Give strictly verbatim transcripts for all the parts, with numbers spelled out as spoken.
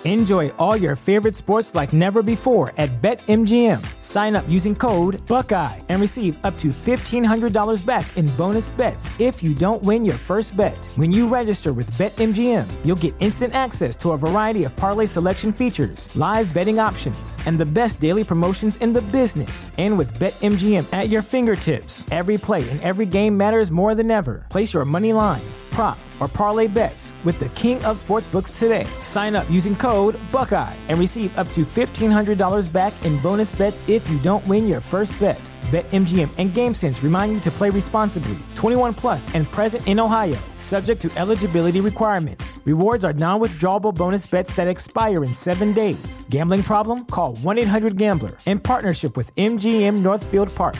Enjoy all your favorite sports like never before at BetMGM. Sign up using code Buckeye and receive up to fifteen hundred dollars back in bonus bets if you don't win your first bet. When you register with BetMGM, you'll get instant access to a variety of parlay selection features, live betting options, and the best daily promotions in the business. And with BetMGM at your fingertips, every play and every game matters more than ever. Place your money line, prop, or parlay bets with the king of sportsbooks today. Sign up using code Buckeye and receive up to fifteen hundred dollars back in bonus bets if you don't win your first bet. BetMGM and GameSense remind you to play responsibly. twenty-one plus and present in Ohio, subject to eligibility requirements. Rewards are non-withdrawable bonus bets that expire in seven days. Gambling problem? Call one eight hundred gambler in partnership with M G M Northfield Park.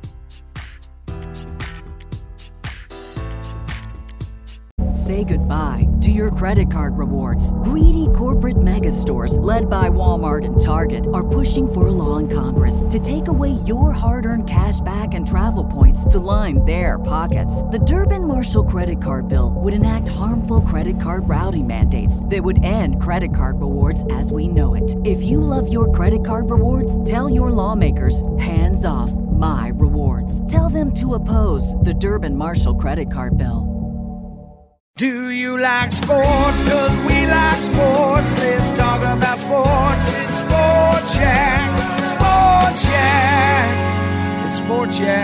Say goodbye to your credit card rewards. Greedy corporate mega stores, led by Walmart and Target, are pushing for a law in Congress to take away your hard-earned cash back and travel points to line their pockets. The Durbin-Marshall credit card bill would enact harmful credit card routing mandates that would end credit card rewards as we know it. If you love your credit card rewards, tell your lawmakers, hands off my rewards. Tell them to oppose the Durbin-Marshall credit card bill. Do you like sports? Cause we like sports. Let's talk about sports. It's Sports Yak. Sports Yak. It's Sports Yak.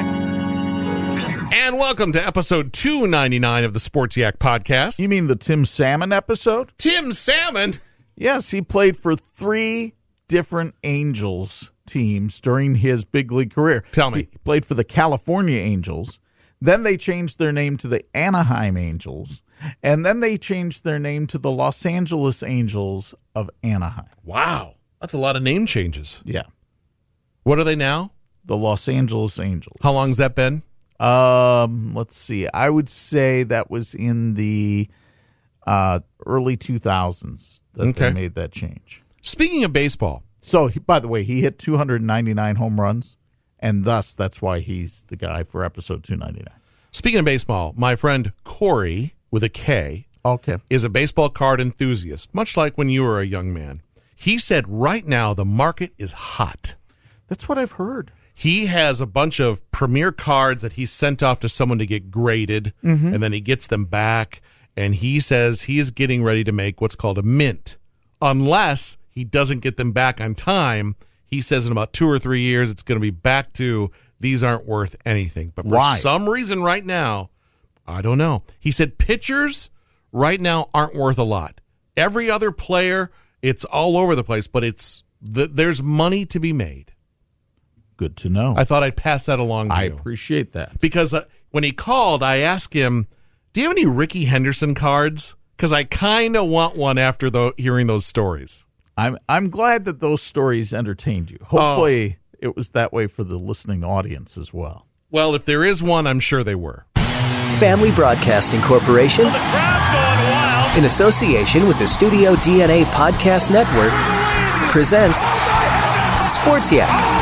And welcome to episode two ninety-nine of the Sports Yak podcast. You mean the Tim Salmon episode? Tim Salmon? Yes, he played for three different Angels teams during his big league career. Tell me. He played for the California Angels. Then they changed their name to the Anaheim Angels. And then they changed their name to the Los Angeles Angels of Anaheim. Wow. That's a lot of name changes. Yeah. What are they now? The Los Angeles Angels. How long has that been? Um, let's see. I would say that was in the uh, early two thousands that Okay. they made that change. Speaking of baseball. So, he, by the way, he hit two hundred ninety-nine home runs, and thus that's why he's the guy for episode two ninety-nine. Speaking of baseball, my friend Corey, with a K, okay, is a baseball card enthusiast, much like when you were a young man. He said right now the market is hot. That's what I've heard. He has a bunch of premier cards that he's sent off to someone to get graded, Mhm. and then he gets them back, and he says he is getting ready to make what's called a mint. Unless he doesn't get them back on time, he says in about two or three years it's going to be back to these aren't worth anything. But for Why? some reason right now, I don't know. He said pitchers right now aren't worth a lot. Every other player, it's all over the place, but it's th- there's money to be made. Good to know. I thought I'd pass that along to I you. appreciate that. Because uh, when he called, I asked him, do you have any Ricky Henderson cards? Because I kind of want one after the, hearing those stories. I'm I'm glad that those stories entertained you. Hopefully it was that way for the listening audience as well. Well, if there is one, I'm sure they were. Family Broadcasting Corporation, The crowd's going wild. in association with the Studio D N A Podcast Network, presents Sports Yak.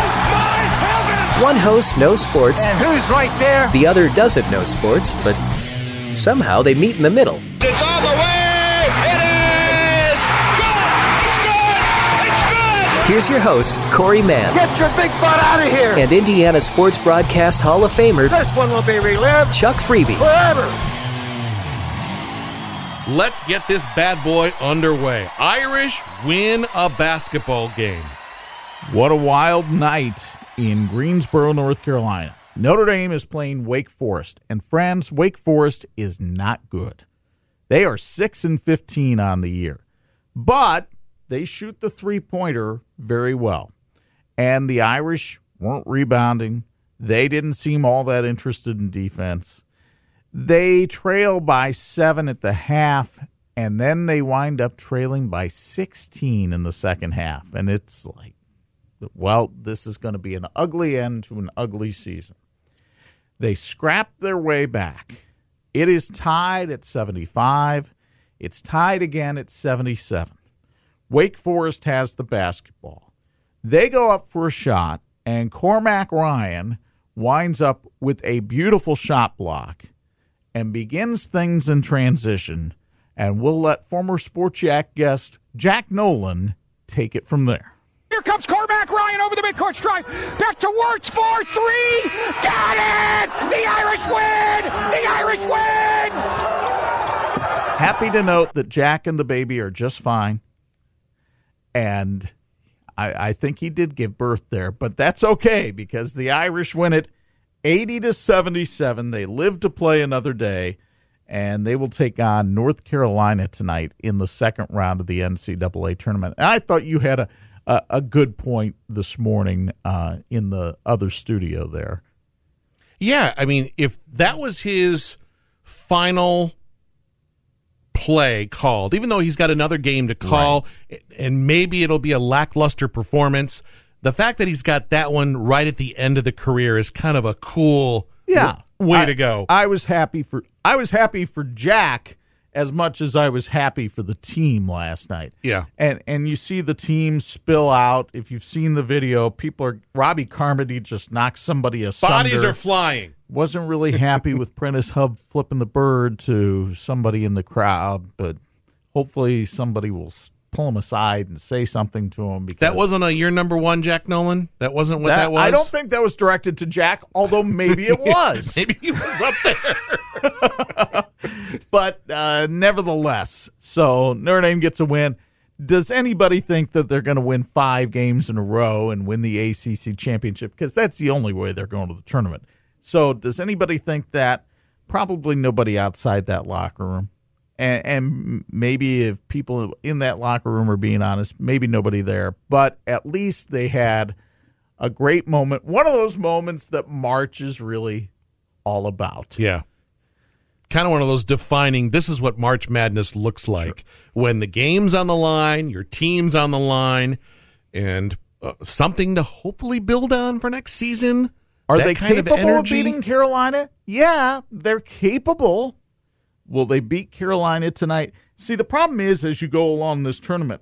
One host knows sports, And who's right there? the other doesn't know sports, but somehow they meet in the middle. It's all the way. It is good. It's good. It's good. Here's your hosts, Corey Mann Get your big butt out of here. and Indiana Sports Broadcast Hall of Famer This one will be relived Chuck Freeby. forever. Let's get this bad boy underway. Irish win a basketball game. What a wild night in Greensboro, North Carolina. Notre Dame is playing Wake Forest, and friends, Wake Forest is not good. They are six and fifteen on the year, but they shoot the three-pointer very well. And the Irish weren't rebounding. They didn't seem all that interested in defense. They trail by seven at the half, and then they wind up trailing by sixteen in the second half. And it's like, well, this is going to be an ugly end to an ugly season. They scrap their way back. It is tied at seventy-five. It's tied again at seventy-seven. Wake Forest has the basketball. They go up for a shot, and Cormac Ryan winds up with a beautiful shot block and begins things in transition And we'll let former Sports Yak guest Jack Nolan take it from there. Here comes quarterback Ryan over the midcourt stripe. Back to Wirtz, four three. Got it! The Irish win! The Irish win! Happy to note that Jack and the baby are just fine. And I, I think he did give birth there, but that's okay because the Irish win it eighty to seventy-seven. They live to play another day, and they will take on North Carolina tonight in the second round of the N C double A tournament. And I thought you had a A, a good point this morning uh, in the other studio there. Yeah, I mean, if that was his final play called, even though he's got another game to call, right, and maybe it'll be a lackluster performance, the fact that he's got that one right at the end of the career is kind of a cool yeah, w- way I, to go. I was happy for I was happy for Jack as much as I was happy for the team last night. Yeah. And and you see the team spill out. If you've seen the video, people are Robbie Carmody just knocked somebody asunder. Bodies are flying. Wasn't really happy with Prentice Hub flipping the bird to somebody in the crowd, but hopefully somebody will pull him aside and say something to him. Because that wasn't a year number one, Jack Nolan? That wasn't what that, that was? I don't think that was directed to Jack, although maybe it was. Maybe he was up there. But uh, nevertheless, so Notre Dame gets a win. Does anybody think that they're going to win five games in a row and win the A C C championship? Because that's the only way they're going to the tournament. So does anybody think that? Probably nobody outside that locker room. And, and maybe if people in that locker room are being honest, maybe nobody there. But at least they had a great moment. One of those moments that March is really all about. Yeah. Kind of one of those defining, this is what March Madness looks like. Sure. When the game's on the line, your team's on the line, and uh, something to hopefully build on for next season. Are that they kind capable of, of beating Carolina? Yeah, they're capable. Will they beat Carolina tonight? See, the problem is as you go along this tournament,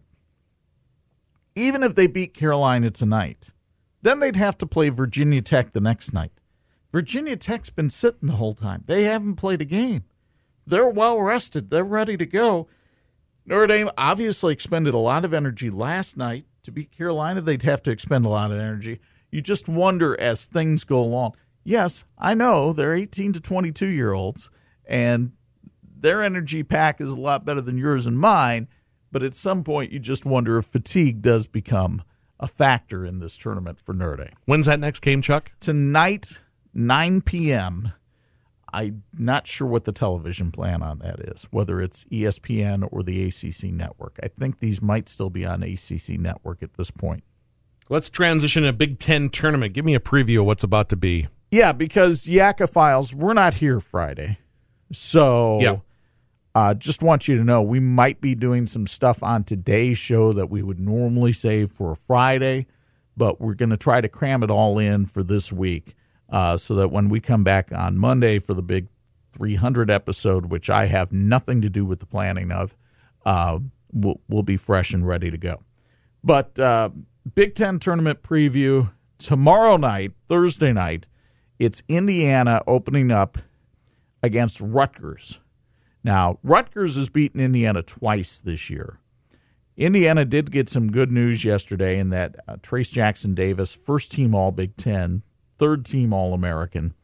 even if they beat Carolina tonight, then they'd have to play Virginia Tech the next night. Virginia Tech's been sitting the whole time. They haven't played a game. They're well rested. They're ready to go. Notre Dame obviously expended a lot of energy last night. To beat Carolina, they'd have to expend a lot of energy. You just wonder as things go along. Yes, I know they're eighteen to twenty-two-year-olds, and their energy pack is a lot better than yours and mine, but at some point you just wonder if fatigue does become a factor in this tournament for Notre Dame. When's that next game, Chuck? Tonight, nine p.m. I'm not sure what the television plan on that is, whether it's E S P N or the A C C Network. I think these might still be on A C C Network at this point. Let's transition to a Big Ten tournament. Give me a preview of what's about to be. Yeah, because Yakophiles, we're not here Friday. So yep. uh, just want you to know we might be doing some stuff on today's show that we would normally save for a Friday, but we're going to try to cram it all in for this week. Uh, so that when we come back on Monday for the big three hundred episode, which I have nothing to do with the planning of, uh, we'll, we'll be fresh and ready to go. But uh, Big Ten tournament preview tomorrow night, Thursday night, it's Indiana opening up against Rutgers. Now, Rutgers has beaten Indiana twice this year. Indiana did get some good news yesterday in that uh, Trace Jackson Davis, first team All Big Ten, third team All-American.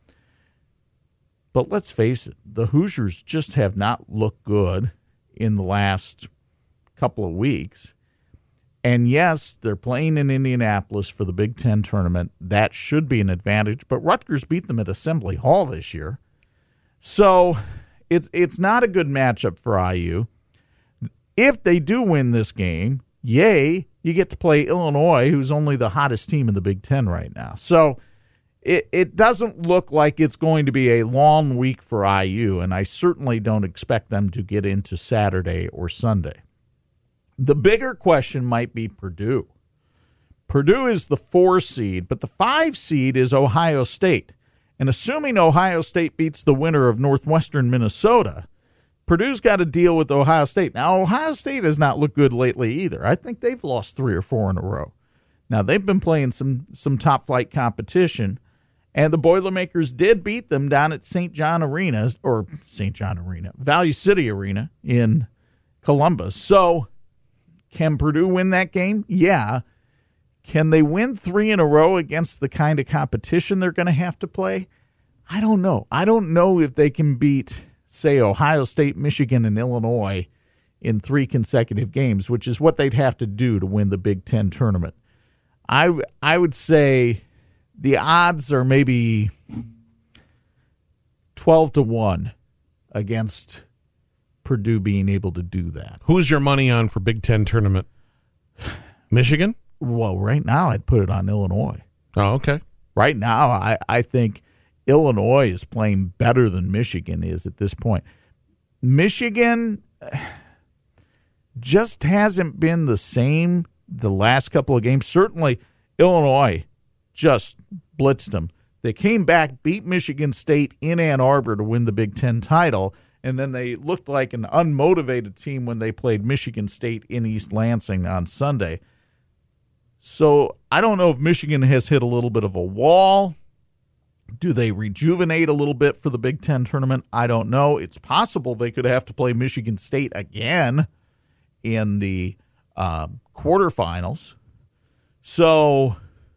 But let's face it, the Hoosiers just have not looked good in the last couple of weeks. And yes, they're playing in Indianapolis for the Big Ten tournament. That should be an advantage, but Rutgers beat them at Assembly Hall this year. So it's it's not a good matchup for I U. If they do win this game, yay, you get to play Illinois, who's only the hottest team in the Big Ten right now. So It it doesn't look like it's going to be a long week for I U, and I certainly don't expect them to get into Saturday or Sunday. The bigger question might be Purdue. Purdue is the four seed, but the five seed is Ohio State. And assuming Ohio State beats the winner of Northwestern Minnesota, Purdue's got to deal with Ohio State. Now, Ohio State has not looked good lately either. I think they've lost three or four in a row. Now, they've been playing some some top-flight competition, and the Boilermakers did beat them down at Saint John Arena, or Saint John Arena, Value City Arena in Columbus. So can Purdue win that game? Yeah. Can they win three in a row against the kind of competition they're going to have to play? I don't know. I don't know if they can beat, say, Ohio State, Michigan, and Illinois in three consecutive games, which is what they'd have to do to win the Big Ten tournament. I, I would say the odds are maybe twelve to one against Purdue being able to do that. Who's your money on for Big Ten tournament? Michigan? Well, right now I'd put it on Illinois. Oh, okay. Right now I, I think Illinois is playing better than Michigan is at this point. Michigan just hasn't been the same the last couple of games. Certainly Illinois just blitzed them. They came back, beat Michigan State in Ann Arbor to win the Big Ten title, and then they looked like an unmotivated team when they played Michigan State in East Lansing on Sunday. So I don't know if Michigan has hit a little bit of a wall. Do they rejuvenate a little bit for the Big Ten tournament? I don't know. It's possible they could have to play Michigan State again in the um, quarterfinals. So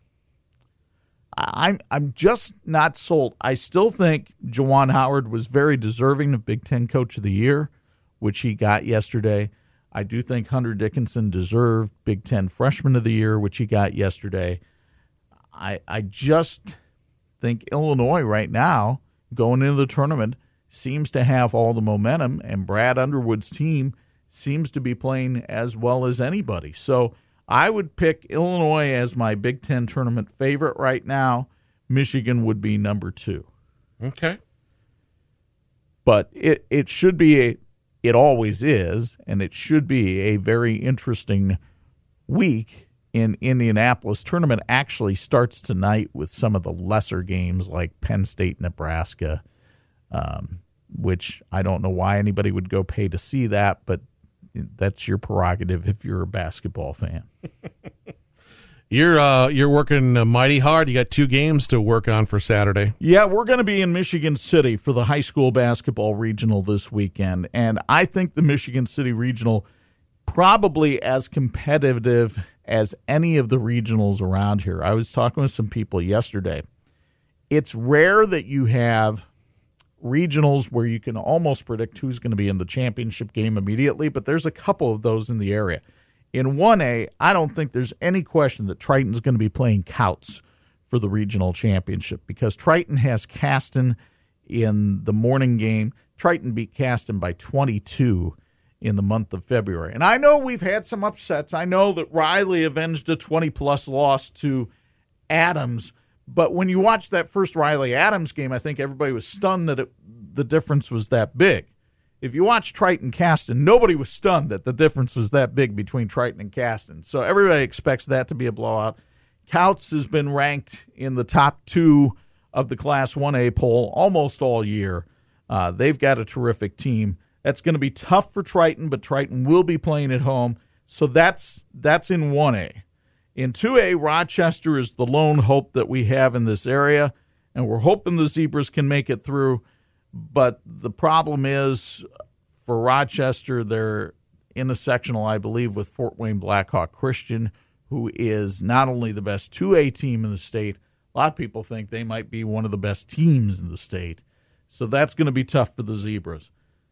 I'm I'm just not sold. I still think Juwan Howard was very deserving of Big Ten Coach of the Year, which he got yesterday. I do think Hunter Dickinson deserved Big Ten Freshman of the Year, which he got yesterday. I I just think Illinois right now, going into the tournament, seems to have all the momentum, and Brad Underwood's team seems to be playing as well as anybody. So I would pick Illinois as my Big Ten tournament favorite right now. Michigan would be number two. Okay. But it, it should be, a, it always is, and it should be a very interesting week in Indianapolis. Tournament actually starts tonight with some of the lesser games like Penn State, Nebraska, um, which I don't know why anybody would go pay to see that, but that's your prerogative if you're a basketball fan. You're uh, you're working uh, mighty hard. You got two games to work on for Saturday. Yeah, we're going to be in Michigan City for the high school basketball regional this weekend, and I think the Michigan City regional probably as competitive as any of the regionals around here. I was talking with some people yesterday. It's rare that you have regionals where you can almost predict who's going to be in the championship game immediately, but there's a couple of those in the area. In one A, I don't think there's any question that Triton's going to be playing Couts for the regional championship because Triton has Caston in the morning game. Triton beat Caston by twenty-two in the month of February. And I know we've had some upsets. I know that Riley avenged a twenty-plus loss to Adams. But when you watch that first Riley-Adams game, I think everybody was stunned that it, the difference was that big. If you watch Triton-Caston, nobody was stunned that the difference was that big between Triton and Caston. So everybody expects that to be a blowout. Couts has been ranked in the top two of the Class one A poll almost all year. Uh, they've got a terrific team. That's going to be tough for Triton, but Triton will be playing at home. So that's that's in one A. In two A, Rochester is the lone hope that we have in this area, and we're hoping the Zebras can make it through. But the problem is, for Rochester, they're in a sectional, I believe, with Fort Wayne Blackhawk Christian, who is not only the best two A team in the state, a lot of people think they might be one of the best teams in the state. So that's going to be tough for the Zebras.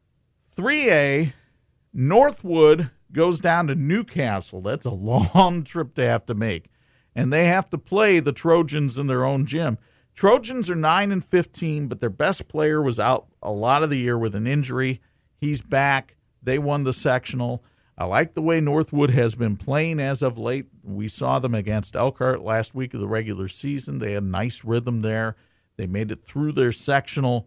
three A, Northwood goes down to Newcastle. That's a long trip to have to make. And they have to play the Trojans in their own gym. Trojans are nine and fifteen, but their best player was out a lot of the year with an injury. He's back. They won the sectional. I like the way Northwood has been playing as of late. We saw them against Elkhart last week of the regular season. They had a nice rhythm there. They made it through their sectional.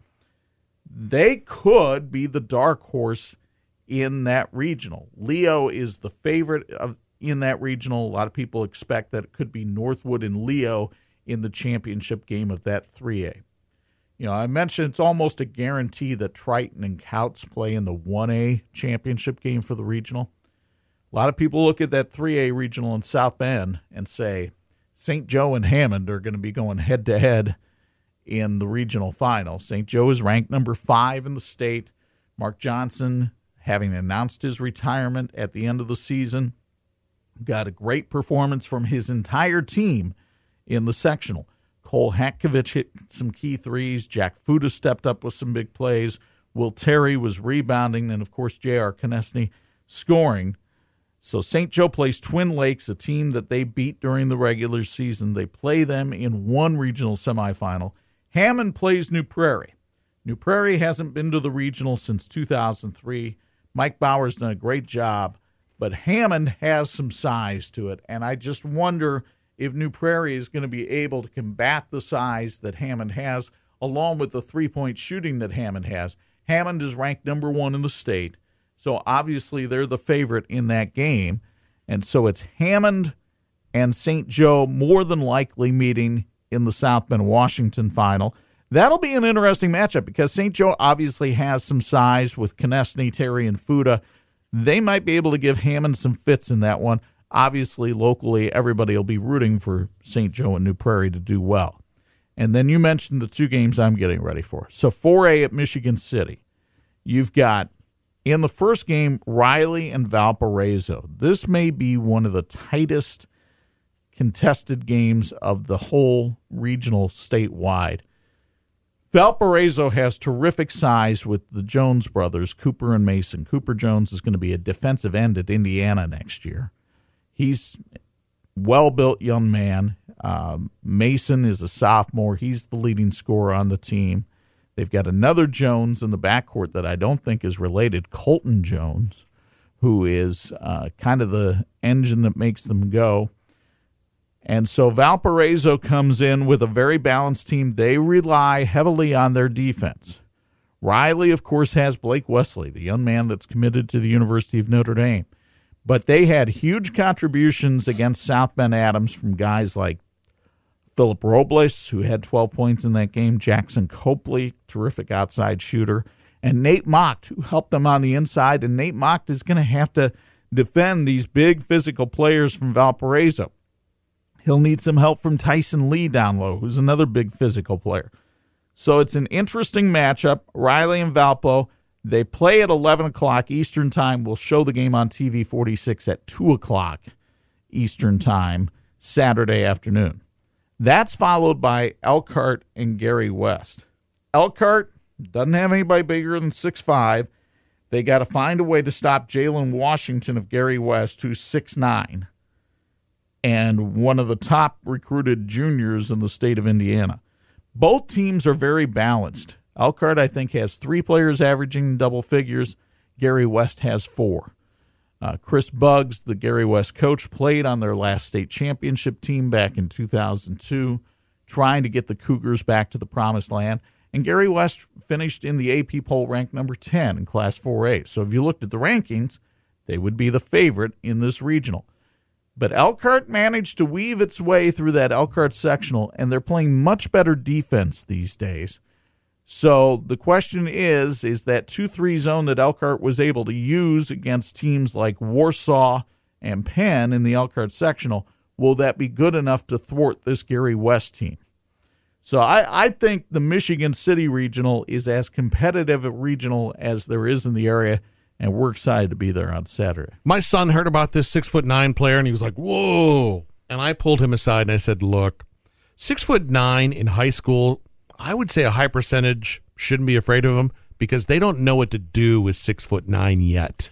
They could be the dark horse in that regional. Leo is the favorite of, in that regional. A lot of people expect that it could be Northwood and Leo in the championship game of that three A. You know, I mentioned it's almost a guarantee that Triton and Couts play in the one A championship game for the regional. A lot of people look at that three A regional in South Bend and say Saint Joe and Hammond are going to be going head-to-head in the regional final. Saint Joe is ranked number five in the state. Mark Johnson having announced his retirement at the end of the season. Got a great performance from his entire team in the sectional. Cole Hatkovich hit some key threes. Jack Fuda stepped up with some big plays. Will Terry was rebounding. And, of course, J R. Konechny scoring. So Saint Joe plays Twin Lakes, a team that they beat during the regular season. They play them in one regional semifinal. Hammond plays New Prairie. New Prairie hasn't been to the regional since two thousand three. Mike Bauer's done a great job, but Hammond has some size to it, and I just wonder if New Prairie is going to be able to combat the size that Hammond has, along with the three-point shooting that Hammond has. Hammond is ranked number one in the state, so obviously they're the favorite in that game, and so it's Hammond and Saint Joe more than likely meeting in the South Bend Washington final. That'll be an interesting matchup because Saint Joe obviously has some size with Konechny, Terry, and Fuda. They might be able to give Hammond some fits in that one. Obviously, locally, everybody will be rooting for Saint Joe and New Prairie to do well. And then you mentioned the two games I'm getting ready for. So four A at Michigan City. You've got, in the first game, Riley and Valparaiso. This may be one of the tightest contested games of the whole regional statewide. Valparaiso has terrific size with the Jones brothers, Cooper and Mason. Cooper Jones is going to be a defensive end at Indiana next year. He's a well-built young man. Um, Mason is a sophomore. He's the leading scorer on the team. They've got another Jones in the backcourt that I don't think is related, Colton Jones, who is uh, kind of the engine that makes them go. And so Valparaiso comes in with a very balanced team. They rely heavily on their defense. Riley, of course, has Blake Wesley, the young man that's committed to the University of Notre Dame. But they had huge contributions against South Bend Adams from guys like Philip Robles, who had twelve points in that game, Jackson Copley, terrific outside shooter, and Nate Mocht, who helped them on the inside. And Nate Mocht is going to have to defend these big physical players from Valparaiso. He'll need some help from Tyson Lee down low, who's another big physical player. So it's an interesting matchup. Riley and Valpo, they play at eleven o'clock Eastern Time. We'll show the game on T V forty-six at two o'clock Eastern Time, Saturday afternoon. That's followed by Elkhart and Gary West. Elkhart doesn't have anybody bigger than six five. They got to find a way to stop Jalen Washington of Gary West, who's six nine. And one of the top recruited juniors in the state of Indiana. Both teams are very balanced. Elkhart, I think, has three players averaging double figures. Gary West has four. Uh, Chris Buggs, the Gary West coach, played on their last state championship team back in two thousand two, trying to get the Cougars back to the promised land. And Gary West finished in the A P poll ranked number ten in Class four A. So if you looked at the rankings, they would be the favorite in this regional. But Elkhart managed to weave its way through that Elkhart sectional, and they're playing much better defense these days. So the question is, is that two three zone that Elkhart was able to use against teams like Warsaw and Penn in the Elkhart sectional, will that be good enough to thwart this Gary West team? So I, I think the Michigan City regional is as competitive a regional as there is in the area, and we're excited to be there on Saturday. My son heard about this six foot nine player, and he was like, whoa. And I pulled him aside, and I said, look, six foot nine in high school, I would say a high percentage shouldn't be afraid of him because they don't know what to do with six foot nine yet.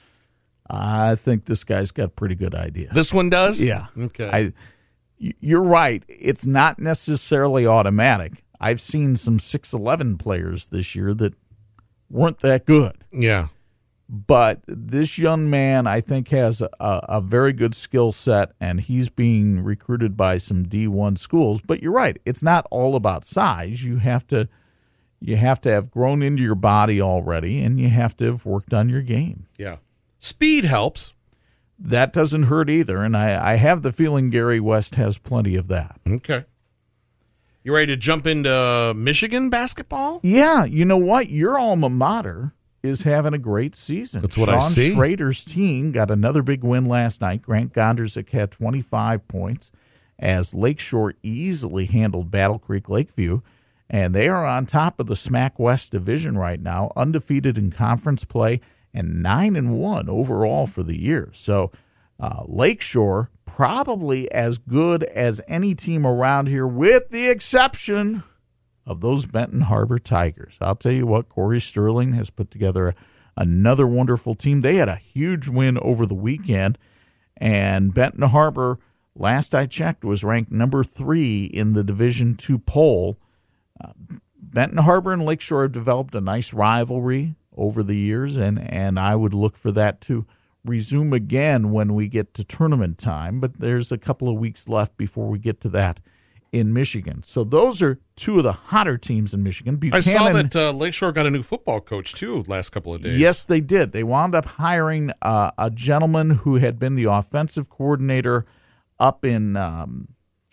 I think this guy's got a pretty good idea. This one does? Yeah. Okay. I, you're right. It's not necessarily automatic. I've seen some six eleven players this year that weren't that good. Yeah. But this young man, I think, has a, a very good skill set, and he's being recruited by some D one schools. But you're right; it's not all about size. You have to, you have to have grown into your body already, and you have to have worked on your game. Yeah, speed helps. That doesn't hurt either, and I, I have the feeling Gary West has plenty of that. Okay. You ready to jump into Michigan basketball? Yeah. You know what? Your alma mater is having a great season. That's what Sean I see. Schrader's team got another big win last night. Grant Gonderzik had twenty-five points as Lakeshore easily handled Battle Creek Lakeview, and they are on top of the SMAC West division right now, undefeated in conference play and nine and one overall for the year. So uh, Lakeshore probably as good as any team around here, with the exception of those Benton Harbor Tigers. I'll tell you what, Corey Sterling has put together another wonderful team. They had a huge win over the weekend, and Benton Harbor, last I checked, was ranked number three in the Division two poll. Uh, Benton Harbor and Lakeshore have developed a nice rivalry over the years, and, and I would look for that to resume again when we get to tournament time, but there's a couple of weeks left before we get to that in Michigan. So those are two of the hotter teams in Michigan. Buchanan, I saw that uh, Lakeshore got a new football coach, too, last couple of days. Yes, they did. They wound up hiring uh, a gentleman who had been the offensive coordinator up in, um,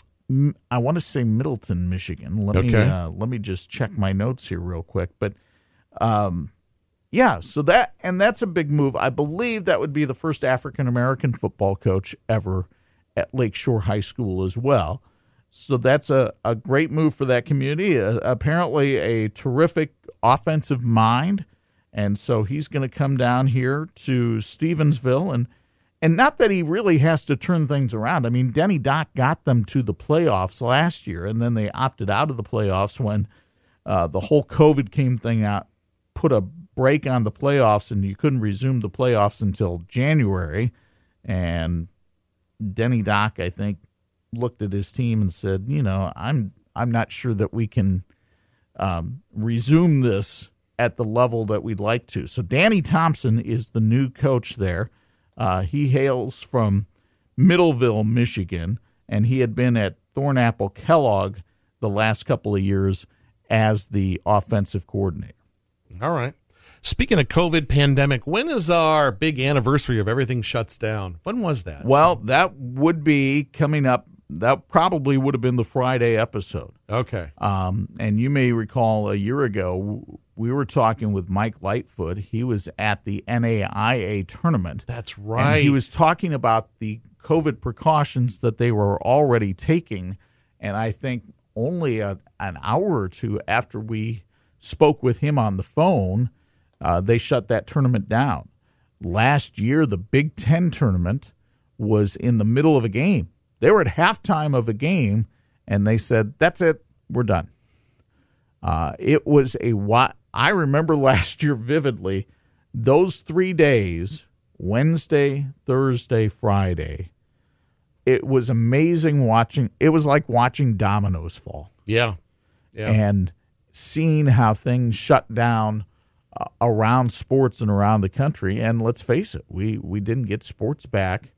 I want to say Middleton, Michigan. Let okay. me uh, let me just check my notes here real quick. But, um, yeah, so that, and that's a big move. I believe that would be the first African-American football coach ever at Lakeshore High School as well. So that's a, a great move for that community. Uh, apparently a terrific offensive mind, and so he's going to come down here to Stevensville. And, and not that he really has to turn things around. I mean, Denny Dock got them to the playoffs last year, and then they opted out of the playoffs when uh, the whole COVID came thing out, put a break on the playoffs, and you couldn't resume the playoffs until January. And Denny Dock, I think, looked at his team and said, you know, I'm I'm not sure that we can um, resume this at the level that we'd like to. So Danny Thompson is the new coach there. Uh, he hails from Middleville, Michigan, and he had been at Thornapple Kellogg the last couple of years as the offensive coordinator. All right. Speaking of COVID pandemic, when is our big anniversary of everything shuts down? When was that? Well, that would be coming up. That probably would have been the Friday episode. Okay. Um, and you may recall a year ago, we were talking with Mike Lightfoot. He was at the N A I A tournament. That's right. And he was talking about the COVID precautions that they were already taking. And I think only a, an hour or two after we spoke with him on the phone, uh, they shut that tournament down. Last year, the Big Ten tournament was in the middle of a game. They were at halftime of a game, and they said, that's it, we're done. Uh, it was a what I remember last year vividly, those three days, Wednesday, Thursday, Friday, it was amazing watching. It was like watching dominoes fall. Yeah. Yeah. And seeing how things shut down uh, around sports and around the country. And let's face it, we, we didn't get sports back.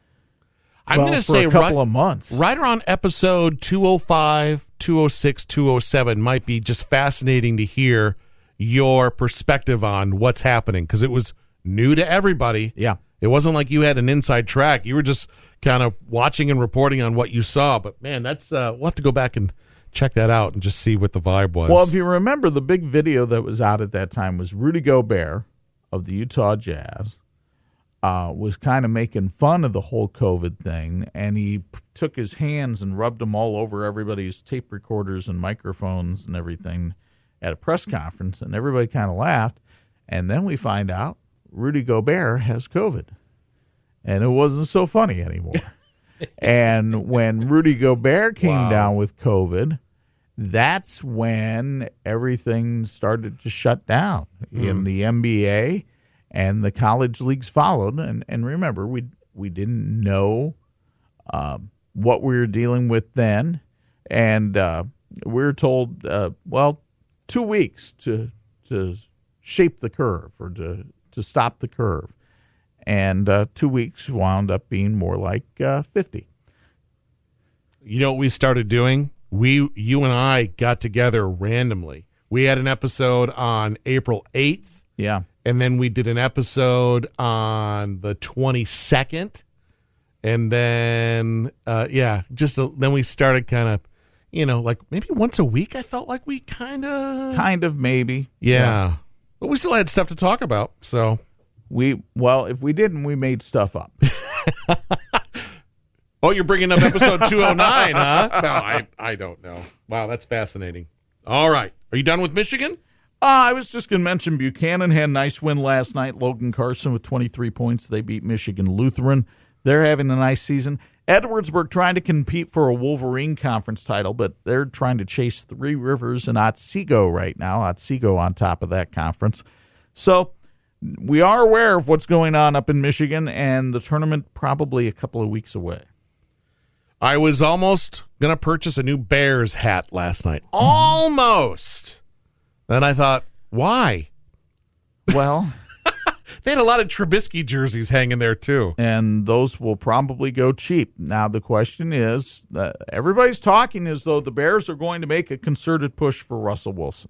I'm well, going to for say a couple right, of months. Right around episode two oh five, two oh six, two oh seven might be just fascinating to hear your perspective on what's happening, because it was new to everybody. Yeah. It wasn't like you had an inside track. You were just kind of watching and reporting on what you saw. But, man, that's uh, we'll have to go back and check that out and just see what the vibe was. Well, if you remember, the big video that was out at that time was Rudy Gobert of the Utah Jazz. Uh, was kind of making fun of the whole COVID thing, and he p- took his hands and rubbed them all over everybody's tape recorders and microphones and everything at a press conference, and everybody kind of laughed. And then we find out Rudy Gobert has COVID, and it wasn't so funny anymore. And when Rudy Gobert came Wow. down with COVID, that's when everything started to shut down mm. in the N B A. And the college leagues followed, and, and remember, we we didn't know um, what we were dealing with then, and uh, we were told, uh, well, two weeks to to shape the curve or to to stop the curve, and uh, two weeks wound up being more like uh, fifty. You know what we started doing? We, you and I got together randomly. We had an episode on April eighth. Yeah. And then we did an episode on the twenty-second. And then, uh, yeah, just a, then we started kind of, you know, like maybe once a week I felt like we kind of. Kind of, maybe. Yeah. yeah. But we still had stuff to talk about, so. We, well, if we didn't, we made stuff up. Oh, you're bringing up episode two oh nine, huh? No, I, I don't know. Wow, that's fascinating. All right. Are you done with Michigan? Uh, I was just going to mention Buchanan had a nice win last night. Logan Carson with twenty-three points. They beat Michigan Lutheran. They're having a nice season. Edwardsburg trying to compete for a Wolverine Conference title, but they're trying to chase Three Rivers and Otsego right now. Otsego on top of that conference. So we are aware of what's going on up in Michigan, and the tournament probably a couple of weeks away. I was almost going to purchase a new Bears hat last night. Almost. Then I thought, why? Well, they had a lot of Trubisky jerseys hanging there, too. And those will probably go cheap. Now, the question is, uh, everybody's talking as though the Bears are going to make a concerted push for Russell Wilson.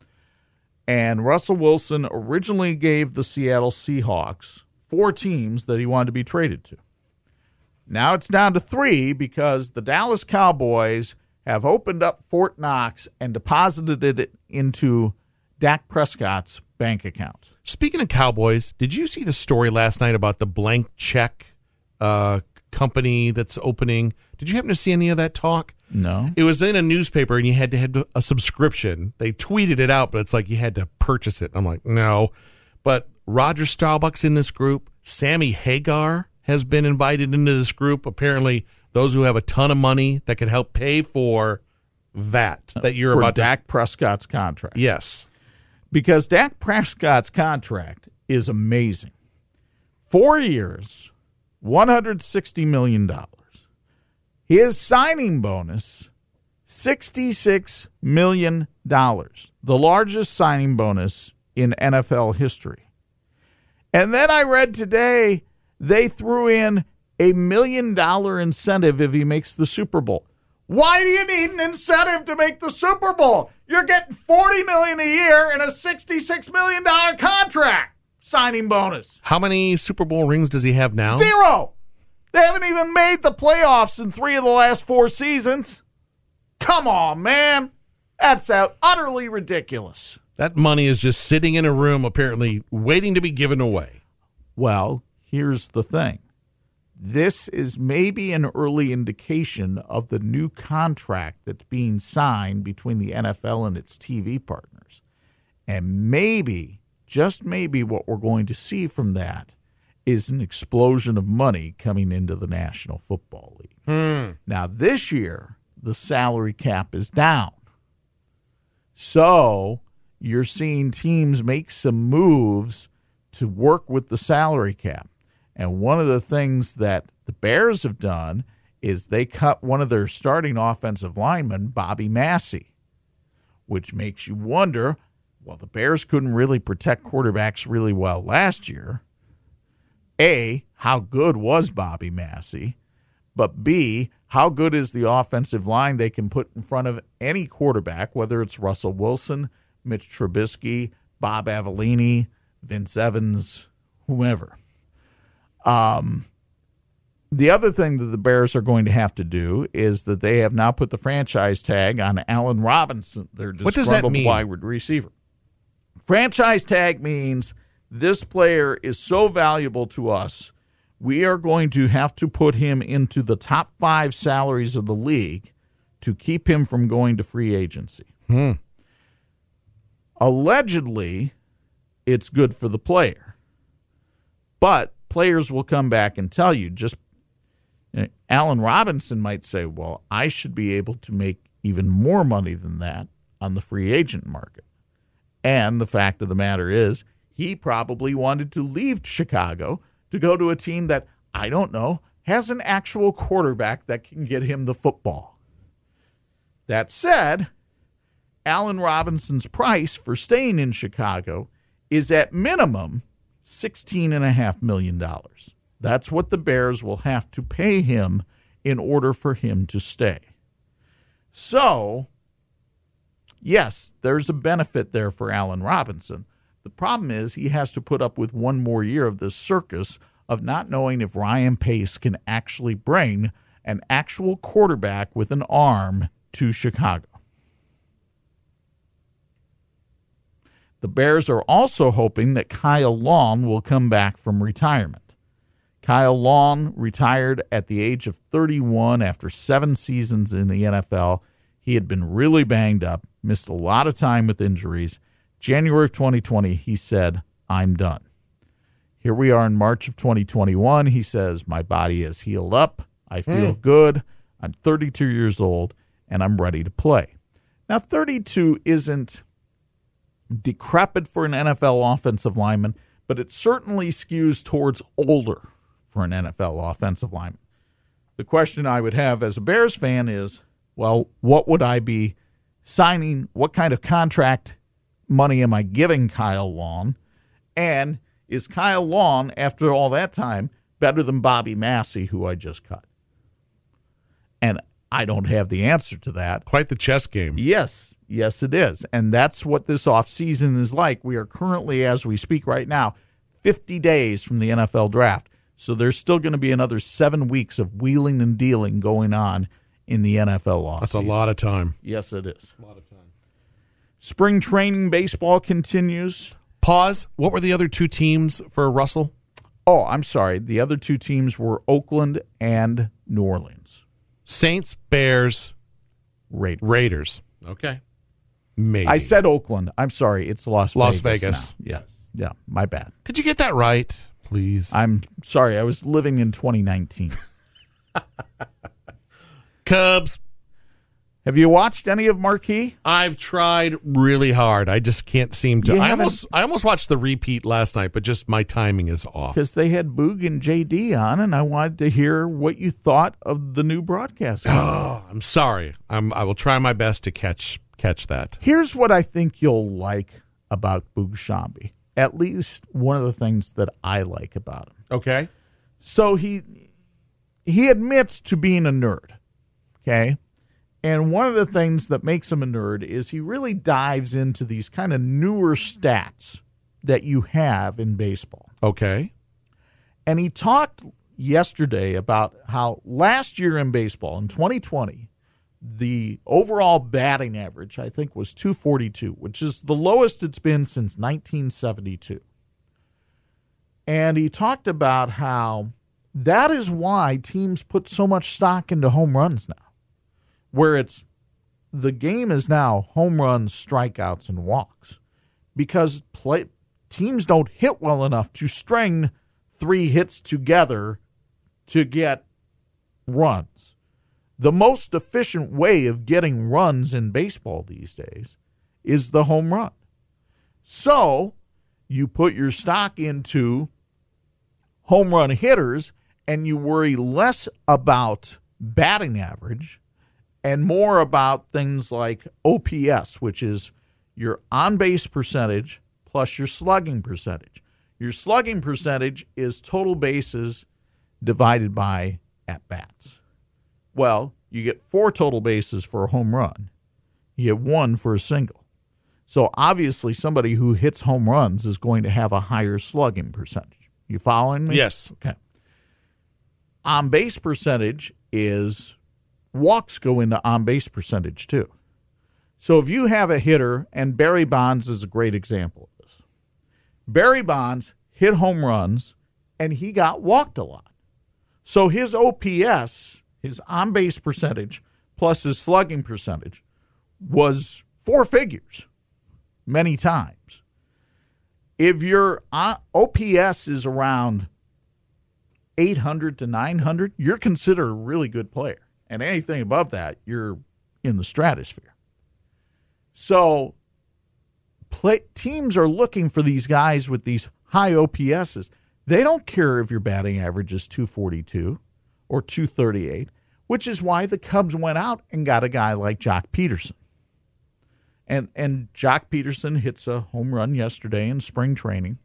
And Russell Wilson originally gave the Seattle Seahawks four teams that he wanted to be traded to. Now it's down to three because the Dallas Cowboys have opened up Fort Knox and deposited it into Dak Prescott's bank account. Speaking of Cowboys, did you see the story last night about the blank check uh, company that's opening? Did you happen to see any of that talk? No. It was in a newspaper, and you had to have a subscription. They tweeted it out, but it's like you had to purchase it. I'm like, no. But Roger Staubach's in this group. Sammy Hagar has been invited into this group. Apparently, those who have a ton of money that can help pay for that that you're for about Dak to, Prescott's contract. Yes. Because Dak Prescott's contract is amazing. Four years, one hundred sixty million dollars. His signing bonus, sixty-six million dollars. The largest signing bonus in N F L history. And then I read today they threw in a million dollar incentive if he makes the Super Bowl. Why do you need an incentive to make the Super Bowl? You're getting forty million dollars a year and a sixty-six million dollars contract signing bonus. How many Super Bowl rings does he have now? Zero. They haven't even made the playoffs in three of the last four seasons. Come on, man. That's out utterly ridiculous. That money is just sitting in a room, apparently, waiting to be given away. Well, here's the thing. This is maybe an early indication of the new contract that's being signed between the N F L and its T V partners. And maybe, just maybe, what we're going to see from that is an explosion of money coming into the National Football League. Hmm. Now, this year, the salary cap is down. So you're seeing teams make some moves to work with the salary cap. And one of the things that the Bears have done is they cut one of their starting offensive linemen, Bobby Massey, which makes you wonder, well, the Bears couldn't really protect quarterbacks really well last year. A, how good was Bobby Massey? But B, how good is the offensive line they can put in front of any quarterback, whether it's Russell Wilson, Mitch Trubisky, Bob Avellini, Vince Evans, whomever. Um, the other thing that the Bears are going to have to do is that they have now put the franchise tag on Allen Robinson, their what does that mean? wide receiver. Franchise tag means this player is so valuable to us, we are going to have to put him into the top five salaries of the league to keep him from going to free agency. Hmm. Allegedly, it's good for the player. But players will come back and tell you, just you know, Allen Robinson might say, well, I should be able to make even more money than that on the free agent market. And the fact of the matter is, he probably wanted to leave Chicago to go to a team that, I don't know, has an actual quarterback that can get him the football. That said, Allen Robinson's price for staying in Chicago is at minimum sixteen point five million dollars. That's what the Bears will have to pay him in order for him to stay. So, yes, there's a benefit there for Allen Robinson. The problem is he has to put up with one more year of this circus of not knowing if Ryan Pace can actually bring an actual quarterback with an arm to Chicago. The Bears are also hoping that Kyle Long will come back from retirement. Kyle Long retired at the age of thirty-one after seven seasons in the N F L. He had been really banged up, missed a lot of time with injuries. January of twenty twenty, he said, I'm done. Here we are in March of twenty twenty-one. He says, my body is healed up. I feel mm. good. I'm thirty-two years old, and I'm ready to play. Now, thirty-two isn't decrepit for an N F L offensive lineman, but it certainly skews towards older for an N F L offensive lineman. The question I would have as a Bears fan is, well, what would I be signing? What kind of contract money am I giving Kyle Long? And is Kyle Long, after all that time, better than Bobby Massey, who I just cut? And I don't have the answer to that. Quite the chess game. Yes, yes it is. And that's what this offseason is like. We are currently, as we speak right now, fifty days from the N F L draft. So there's still going to be another seven weeks of wheeling and dealing going on in the N F L offseason. That's a lot of time. Yes, it is. A lot of time. Spring training baseball continues. Pause. What were the other two teams for Russell? Oh, I'm sorry. The other two teams were Oakland and New Orleans. Saints, Bears, Raiders. Raiders. Okay. Maybe. I said Oakland. I'm sorry. It's Las, Las Vegas. Vegas. Now. Yeah. Yeah. My bad. Could you get that right, please? I'm sorry. I was living in twenty nineteen. Cubs. Have you watched any of Marquee? I've tried really hard. I just can't seem to. You I haven't- almost I almost watched the repeat last night, but just my timing is off. Because they had Boog and J D on, and I wanted to hear what you thought of the new broadcast. Oh, I'm sorry. I'm, I will try my best to catch catch that. Here's what I think you'll like about Boog Shambi. At least one of the things that I like about him. Okay. So he he admits to being a nerd, okay? And one of the things that makes him a nerd is he really dives into these kind of newer stats that you have in baseball. Okay. And he talked yesterday about how last year in baseball, in twenty twenty, the overall batting average, I think, was two forty-two, which is the lowest it's been since nineteen seventy-two. And he talked about how that is why teams put so much stock into home runs now, where it's the game is now home runs, strikeouts, and walks, because play, teams don't hit well enough to string three hits together to get runs. The most efficient way of getting runs in baseball these days is the home run. So you put your stock into home run hitters and you worry less about batting average and more about things like O P S, which is your on-base percentage plus your slugging percentage. Your slugging percentage is total bases divided by at-bats. Well, you get four total bases for a home run. You get one for a single. So obviously somebody who hits home runs is going to have a higher slugging percentage. You following me? Yes. Okay. On-base percentage is walks go into on-base percentage too. So if you have a hitter, and Barry Bonds is a great example of this. Barry Bonds hit home runs, and he got walked a lot. So his O P S, his on-base percentage, plus his slugging percentage, was four figures many times. If your O P S is around eight hundred to nine hundred, you're considered a really good player. And anything above that, you're in the stratosphere. So play, teams are looking for these guys with these high O P S's. They don't care if your batting average is two forty-two or two thirty-eight, which is why the Cubs went out and got a guy like Jock Peterson. And and Jock Peterson hits a home run yesterday in spring training.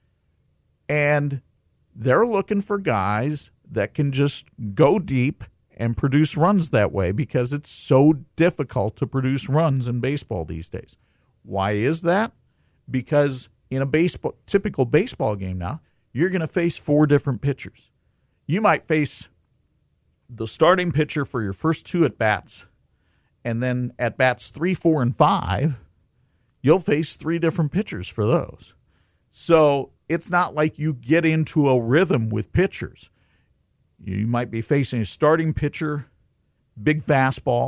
And they're looking for guys that can just go deep and produce runs that way, because it's so difficult to produce runs in baseball these days. Why is that? Because in a baseball typical baseball game now, you're going to face four different pitchers. You might face the starting pitcher for your first two at-bats, and then at bats three, four, and five, you'll face three different pitchers for those. So it's not like you get into a rhythm with pitchers. You might be facing a starting pitcher, big fastball,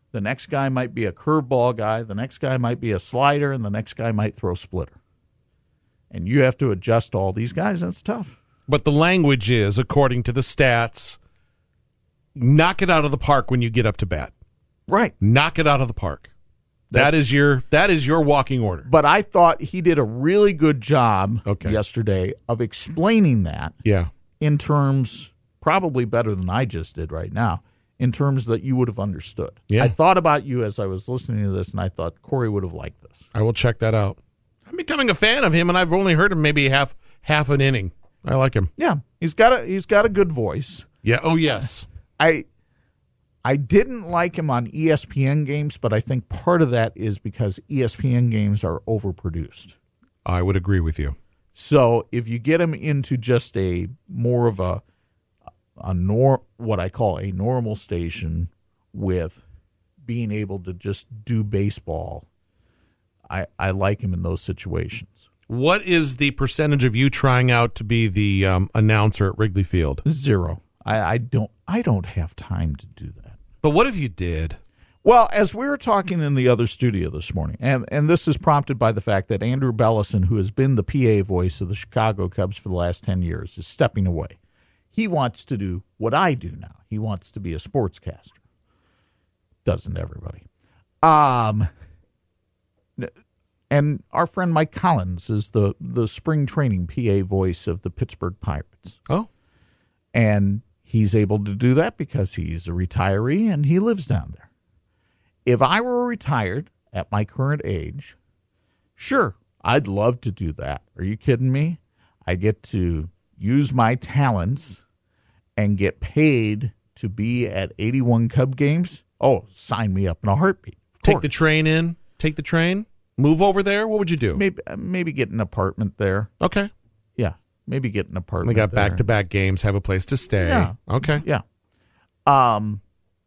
The next guy might be a curveball guy. The next guy might be a slider, and the next guy might throw splitter. And you have to adjust all these guys. That's tough. But the language is, according to the stats, knock it out of the park when you get up to bat. Right. Knock it out of the park. That, that is your that is your walking order. But I thought he did a really good job okay. yesterday of explaining that. Yeah. In terms, probably better than I just did right now, in terms that you would have understood. Yeah. I thought about you as I was listening to this, and I thought Corey would have liked this. I will check that out. I'm becoming a fan of him, and I've only heard him maybe half half an inning. I like him. Yeah, he's got a he's got a good voice. Yeah. Oh yes. I I didn't like him on E S P N games, but I think part of that is because E S P N games are overproduced. I would agree with you. So if you get him into just a more of a a nor what I call a normal station with being able to just do baseball, I I like him in those situations. What is the percentage of you trying out to be the um, announcer at Wrigley Field? Zero. I, I don't I don't have time to do that. But what if you did? Well, as we were talking in the other studio this morning, and, and this is prompted by the fact that Andrew Bellison, who has been the P A voice of the Chicago Cubs for the last ten years, is stepping away. He wants to do what I do now. He wants to be a sportscaster. Doesn't everybody? Um, and our friend Mike Collins is the, the spring training P A voice of the Pittsburgh Pirates. Oh. And he's able to do that because he's a retiree and he lives down there. If I were retired at my current age, sure, I'd love to do that. Are you kidding me? I get to use my talents and get paid to be at eighty-one Cub games. Oh, sign me up in a heartbeat. Take the train in, take the train, move over there. What would you do? Maybe maybe get an apartment there. Okay. Yeah, maybe get an apartment They got there. back-to-back games, have a place to stay. Yeah. Okay. Yeah. Um,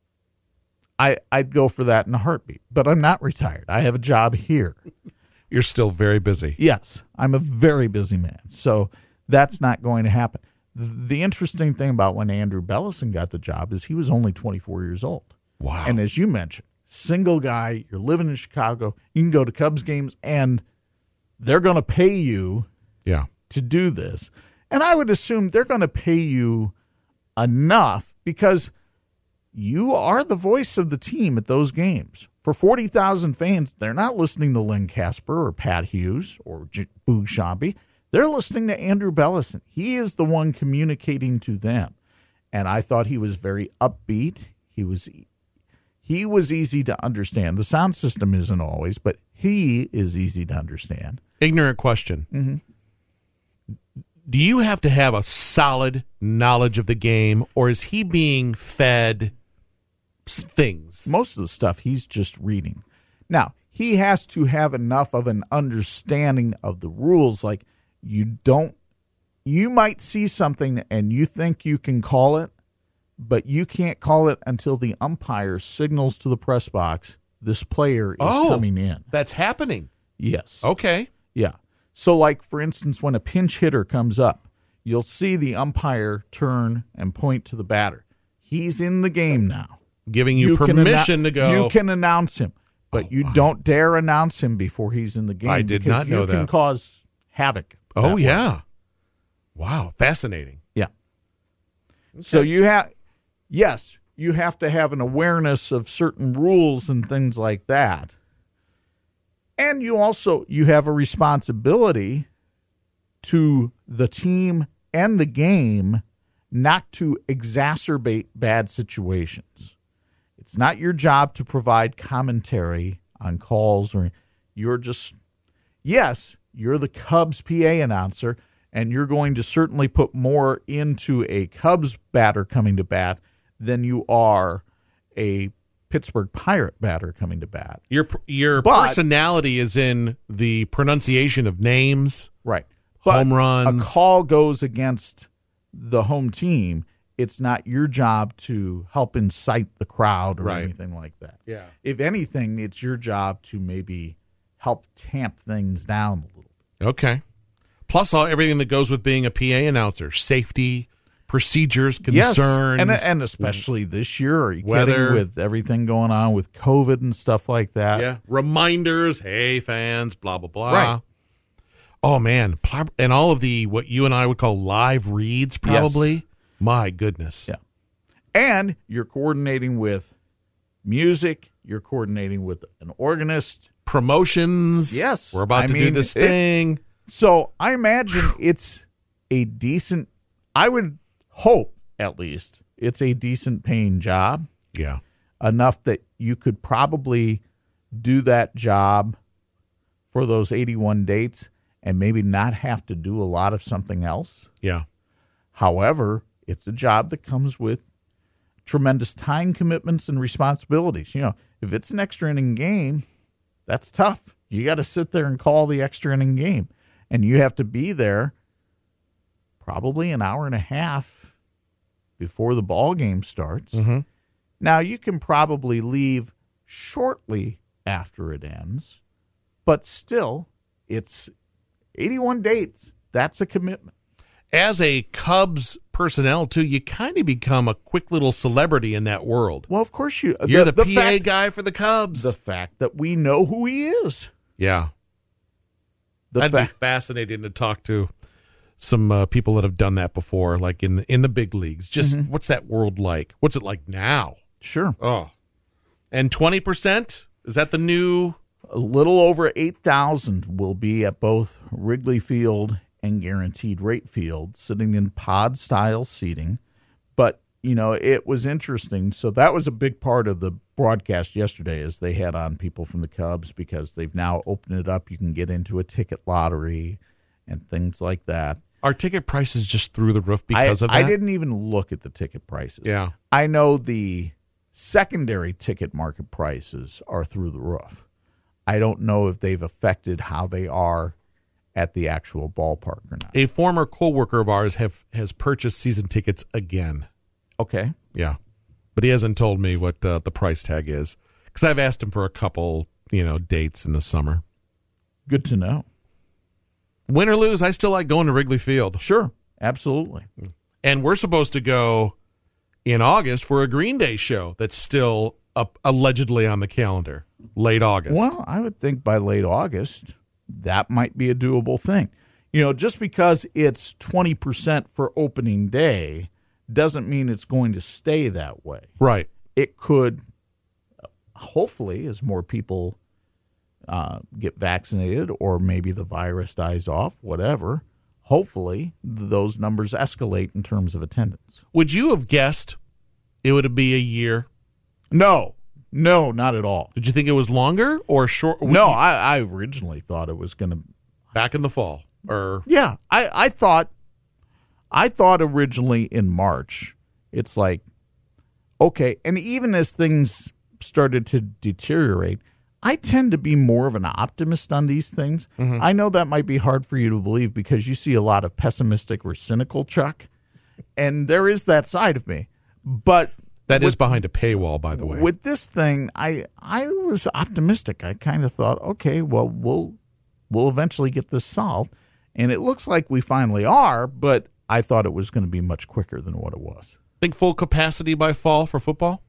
I, I'd go for that in a heartbeat, but I'm not retired. I have a job here. You're still very busy. Yes, I'm a very busy man, so that's not going to happen. The interesting thing about when Andrew Bellison got the job is he was only twenty-four years old. Wow. And as you mentioned, single guy, you're living in Chicago, you can go to Cubs games, and they're going to pay you yeah. to do this. And I would assume they're going to pay you enough because you are the voice of the team at those games. For forty thousand fans, they're not listening to Lynn Casper or Pat Hughes or J- Boog Sciambi. They're listening to Andrew Bellison. He is the one communicating to them. And I thought he was very upbeat. He was he was easy to understand. The sound system isn't always, but he is easy to understand. Ignorant question. Mm-hmm. Do you have to have a solid knowledge of the game, or is he being fed things? Most of the stuff he's just reading. Now, he has to have enough of an understanding of the rules. Like, you don't, you might see something and you think you can call it, but you can't call it until the umpire signals to the press box, this player is oh, coming in. That's happening. Yes. Okay. Yeah. So, like, for instance, when a pinch hitter comes up, you'll see the umpire turn and point to the batter. He's in the game now. Giving you, you permission annou- to go. You can announce him, but oh, you wow. don't dare announce him before he's in the game. I did not know you that. You can cause havoc. Oh, way. yeah. Wow. Fascinating. Yeah. Okay. So you have, yes, you have to have an awareness of certain rules and things like that. And you also, you have a responsibility to the team and the game not to exacerbate bad situations. It's not your job to provide commentary on calls, or you're just, yes, you're the Cubs P A announcer, and you're going to certainly put more into a Cubs batter coming to bat than you are a Pittsburgh Pirate batter coming to bat. Your your But- personality is in the pronunciation of names, Right. home But runs. a call goes against the home team. It's not your job to help incite the crowd or Right. anything like that. Yeah. If anything, it's your job to maybe help tamp things down a little bit. Okay. Plus all everything that goes with being a P A announcer, safety, procedures, Yes, concerns. and and especially this year, are you Weather. kidding, with everything going on with COVID and stuff like that? Yeah, reminders, hey, fans, blah, blah, blah. Right. Oh, man. And all of the, what you and I would call live reads, probably. Yes. My goodness. Yeah. And you're coordinating with music. You're coordinating with an organist. Promotions. Yes. We're about I to mean, do this it- thing. So I imagine it's a decent, I would hope at least, it's a decent paying job, Yeah. enough that you could probably do that job for those eighty-one dates and maybe not have to do a lot of something else. Yeah. However, it's a job that comes with tremendous time commitments and responsibilities. You know, if it's an extra inning game, that's tough. You got to sit there and call the extra inning game, and you have to be there probably an hour and a half before the ball game starts. Mm-hmm. Now, you can probably leave shortly after it ends, but still, it's eighty-one dates. That's a commitment. As a Cubs personnel, too, you kind of become a quick little celebrity in that world. Well, of course you. You're the, P A fact, guy for the Cubs. The fact that we know who he is. yeah. The That'd fact. be fascinating to talk to some uh, people that have done that before, like in in the big leagues. Just Mm-hmm. what's that world like? What's it like now? Sure. Oh, and twenty percent, is that the new? A little over eight thousand will be at both Wrigley Field and Guaranteed Rate Field, sitting in pod-style seating. But, you know, it was interesting. So that was a big part of the broadcast yesterday, is they had on people from the Cubs, because they've now opened it up. You can get into a ticket lottery and things like that. Are ticket prices just through the roof because I, of that? I didn't even look at the ticket prices. Yeah. I know the secondary ticket market prices are through the roof. I don't know if they've affected how they are at the actual ballpark or not. A former coworker of ours have has purchased season tickets again. Okay. Yeah, but he hasn't told me what uh, the price tag is, because I've asked him for a couple, you know, dates in the summer. Good to know. Win or lose, I still like going to Wrigley Field. Sure. Absolutely. And we're supposed to go in August for a Green Day show that's still up, allegedly on the calendar, late August. Well, I would think by late August, that might be a doable thing. You know, just because it's twenty percent for opening day doesn't mean it's going to stay that way. Right. It could, hopefully, as more people uh, get vaccinated, or maybe the virus dies off, whatever, hopefully those numbers escalate in terms of attendance. Would you have guessed it would be a year? No, no, not at all. Did you think it was longer or short? No, I, I originally thought it was going to. Back in the fall, or Yeah, I, I thought, I thought originally in March. It's like, okay, and even as things started to deteriorate, I tend to be more of an optimist on these things. Mm-hmm. I know that might be hard for you to believe, because you see a lot of pessimistic or cynical Chuck, and there is that side of me. But that with, is behind a paywall, by the way. with this thing, I I was optimistic. I kind of thought, okay, well, we'll we'll eventually get this solved, and it looks like we finally are. But I thought it was going to be much quicker than what it was. Think full capacity by fall for football?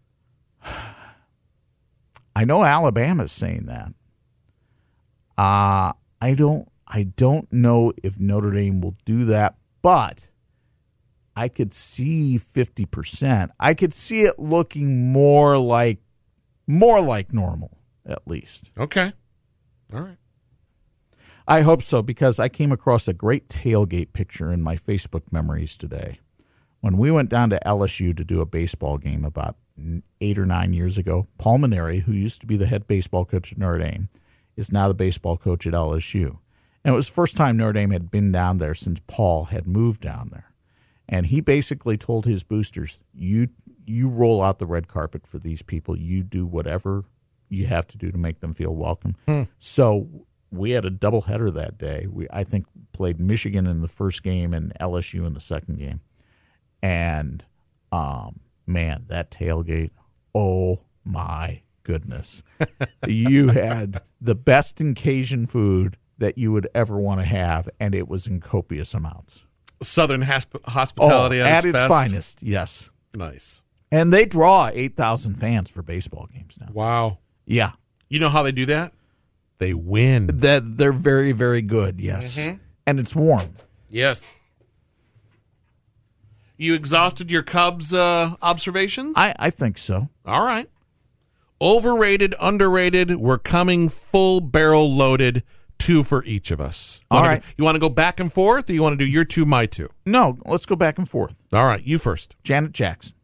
I know Alabama's saying that. Uh, I don't I don't know if Notre Dame will do that, but I could see fifty percent. I could see it looking more like more like normal, at least. Okay. All right. I hope so, because I came across a great tailgate picture in my Facebook memories today. When we went down to L S U to do a baseball game about eight or nine years ago, Paul Maneri, who used to be the head baseball coach at Notre Dame, is now the baseball coach at L S U. And it was the first time Notre Dame had been down there since Paul had moved down there. And he basically told his boosters, you you roll out the red carpet for these people. You do whatever you have to do to make them feel welcome. Hmm. So we had a doubleheader that day. We, I think, played Michigan in the first game and L S U in the second game. And, um, man, that tailgate, oh, my goodness. You had the best in Cajun food that you would ever want to have, and it was in copious amounts. Southern hosp- hospitality oh, at, at its, its best. finest, yes. Nice. And they draw eight thousand fans for baseball games now. Wow. Yeah. You know how they do that? They win. That they're very, very good, yes. Mm-hmm. And it's warm. Yes. You exhausted your Cubs uh, observations? I, I think so. All right. Overrated, underrated. We're coming full barrel loaded. Two for each of us. All Wanna right. Go, you want to go back and forth, or you want to do your two, my two? No, let's go back and forth. All right, you first. Janet Jackson.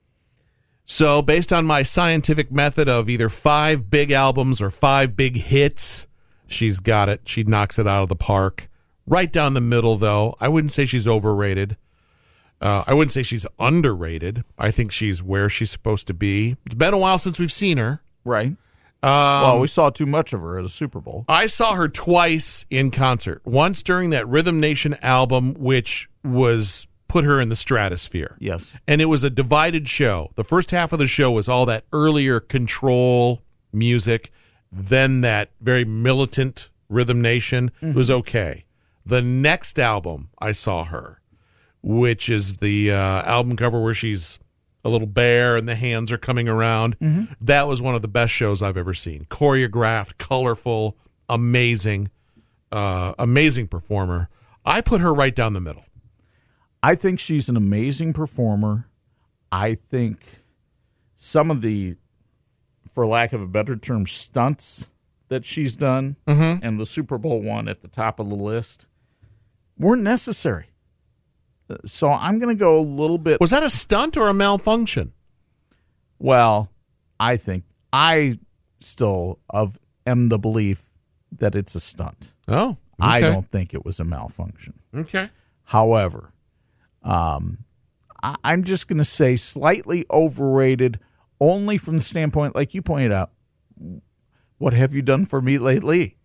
So, based on my scientific method of either five big albums or five big hits, she's got it. She knocks it out of the park. Right down the middle, though. I wouldn't say she's overrated. Uh, I wouldn't say she's underrated. I think she's where she's supposed to be. It's been a while since we've seen her. Right. Um, well, we saw too much of her at a Super Bowl. I saw her twice in concert. Once during that Rhythm Nation album, which was put her in the stratosphere. Yes. And it was a divided show. The first half of the show was all that earlier Control music, then that very militant Rhythm Nation. Mm-hmm. It was okay. The next album I saw her, which is the uh, album cover where she's a little bear and the hands are coming around. Mm-hmm. That was one of the best shows I've ever seen. Choreographed, colorful, amazing, uh, amazing performer. I put her right down the middle. I think she's an amazing performer. I think some of the, for lack of a better term, stunts that she's done, mm-hmm. and the Super Bowl one at the top of the list, weren't necessary. So I'm going to go a little bit. Was that a stunt or a malfunction? Well, I think I still of am the belief that it's a stunt. Oh, okay. I don't think it was a malfunction. Okay. However, um, I, I'm just going to say slightly overrated, only from the standpoint, like you pointed out, what have you done for me lately?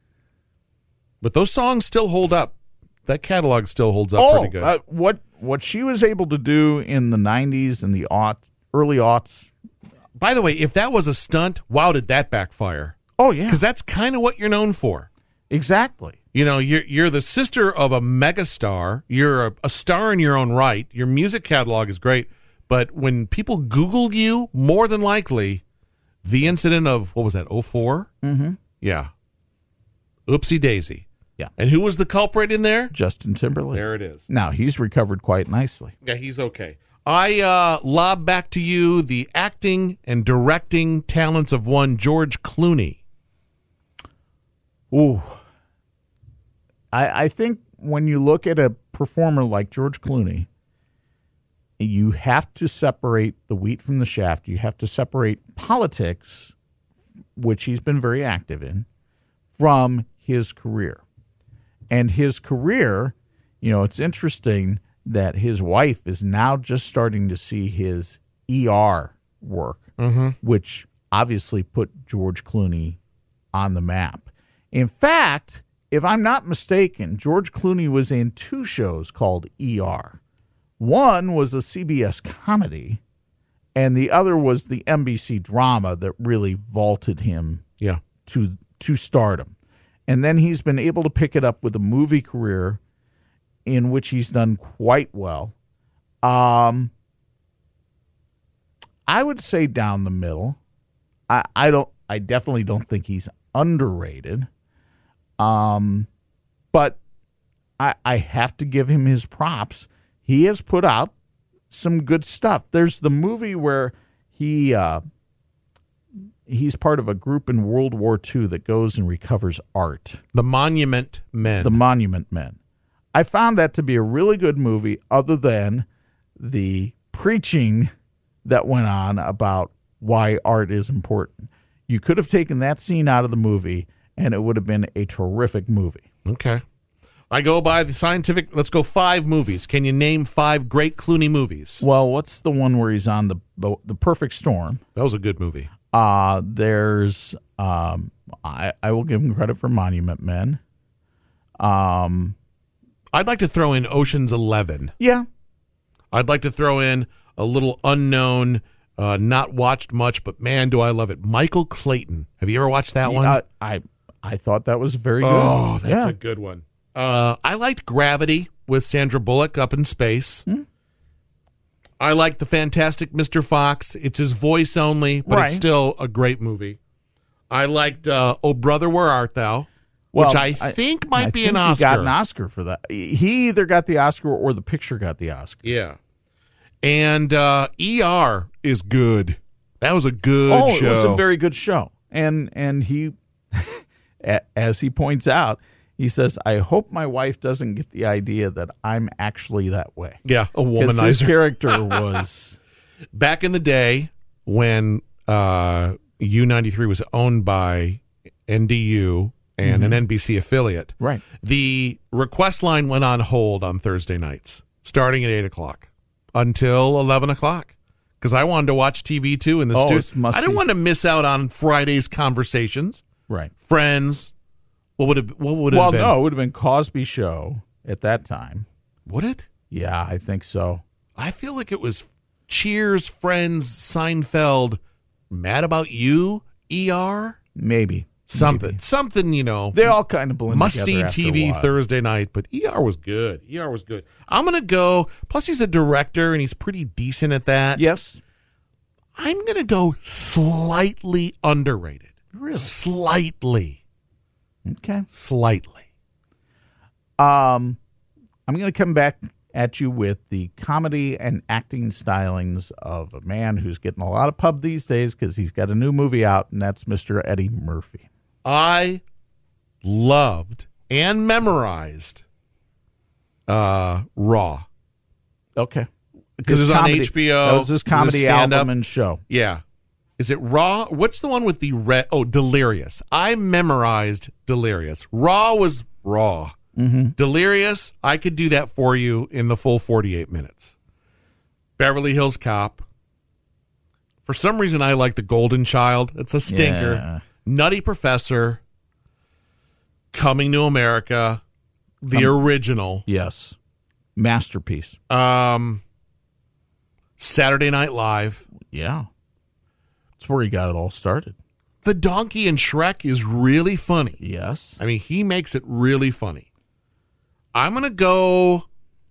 But those songs still hold up. That catalog still holds up oh, pretty good. Uh, what what she was able to do in the nineties and the aughts, early aughts. By the way, if that was a stunt, wow, did that backfire? Oh, yeah. Because that's kind of what you're known for. Exactly. You know, you're, you're the sister of a megastar. You're a, a star in your own right. Your music catalog is great. But when people Google you, more than likely, the incident of, what was that, oh four? Mm-hmm. Yeah. Oopsie daisy. Yeah. And who was the culprit in there? Justin Timberlake. There it is. Now, he's recovered quite nicely. Yeah, he's okay. I uh, lob back to you the acting and directing talents of one George Clooney. Ooh. I, I think when you look at a performer like George Clooney, you have to separate the wheat from the shaft. You have to separate politics, which he's been very active in, from his career. And his career, you know, it's interesting that his wife is now just starting to see his E R work, mm-hmm. which obviously put George Clooney on the map. In fact, if I'm not mistaken, George Clooney was in two shows called E R. One was a C B S comedy, and the other was the N B C drama that really vaulted him yeah. to to stardom. And then he's been able to pick it up with a movie career in which he's done quite well. Um, I would say down the middle. I, I don't. I definitely don't think he's underrated. Um, but I, I have to give him his props. He has put out some good stuff. There's the movie where he. Uh, He's part of a group in World War Two that goes and recovers art. The Monument Men. The Monument Men. I found that to be a really good movie, other than the preaching that went on about why art is important. You could have taken that scene out of the movie, and it would have been a terrific movie. Okay. I go by the scientific. Let's go five movies. Can you name five great Clooney movies? Well, what's the one where he's on the the, the Perfect Storm? That was a good movie. Uh, there's, um, I, I will give him credit for Monument Men. Um, I'd like to throw in Ocean's Eleven. Yeah. I'd like to throw in a little unknown, uh, not watched much, but man, do I love it. Michael Clayton. Have you ever watched that one? Uh, I I thought that was very good. Oh, that's yeah. a good one. Uh, I liked Gravity. with Sandra Bullock up in space. Hmm? I like The Fantastic Mister Fox. It's his voice only, but Right. it's still a great movie. I liked uh, Oh Brother, Where Art Thou? Well, which I, think might I be think an Oscar. He got an Oscar for that. He either got the Oscar or the picture got the Oscar. Yeah. And uh, E R is good. That was a good oh, show. it was a very good show. And and he, as he points out, he says, I hope my wife doesn't get the idea that I'm actually that way. yeah, a Because womanizer. his character was... Back in the day when uh, U ninety-three was owned by N D U and Mm-hmm. an N B C affiliate, Right. the request line went on hold on Thursday nights, starting at eight o'clock until eleven o'clock. Because I wanted to watch T V too in the Oh, studio. it's must I didn't see. want to miss out on Friday's conversations, Right. Friends. What would it? What would it Well, have been? no, it would have been Cosby Show at that time. Would it? Yeah, I think so. I feel like it was Cheers, Friends, Seinfeld, Mad About You, E R, Maybe. something, Maybe. something. You know, They all kind of blend must together see after T a V while. Thursday night. But E R was good. E R was good. I'm gonna go. Plus, he's a director and he's pretty decent at that. Yes. I'm gonna go slightly underrated. Really? Slightly, Okay. slightly. Um, I'm going to come back at you with the comedy and acting stylings of a man who's getting a lot of pub these days because he's got a new movie out, and that's Mister Eddie Murphy. I loved and memorized uh, Raw. Okay. Because it His was on comedy- H B O. That was his It was a comedy stand-up. album and show. Yeah. Is it Raw? What's the one with the red? Oh, Delirious. I memorized Delirious. Raw was Raw. Mm-hmm. Delirious, I could do that for you in the full forty-eight minutes. Beverly Hills Cop. For some reason, I like The Golden Child. It's a stinker. Yeah. Nutty Professor. Coming to America. The Come- original. Yes. Masterpiece. Um, Saturday Night Live. Yeah. That's where he got it all started. The donkey in Shrek is really funny. Yes. I mean, he makes it really funny. I'm going to go.